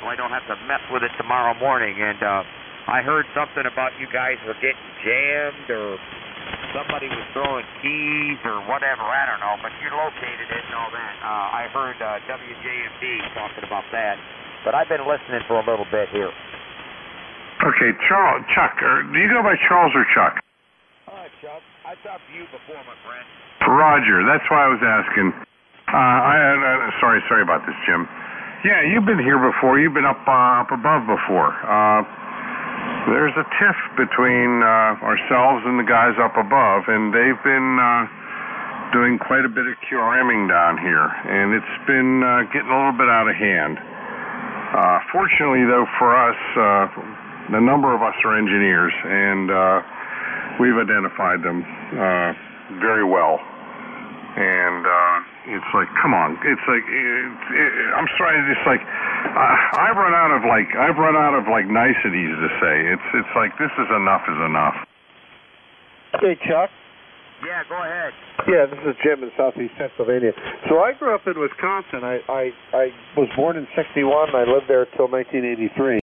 so I don't have to mess with it tomorrow morning. And I heard something about you guys were getting jammed, or somebody was throwing keys or whatever. I don't know, but you located it and all that. I heard WJMD talking about that, but I've been listening for a little bit here. Okay, Chuck, do you go by Charles or Chuck? Chuck, I talked to you before, my friend. Roger, that's why I was asking. Sorry about this, Jim. Yeah, you've been here before. You've been up above before. There's a tiff between ourselves and the guys up above, and they've been doing quite a bit of QRMing down here, and it's been getting a little bit out of hand. Fortunately, though, for us, a number of us are engineers, and we've identified them very well. And it's like, come on, it's like, I'm sorry, it's like, I've run out of niceties to say. It's like, this is enough is enough. Hey, Chuck. Yeah, go ahead. Yeah, this is Jim in Southeast Pennsylvania. So I grew up in Wisconsin. I was born in '61. I lived there until 1983.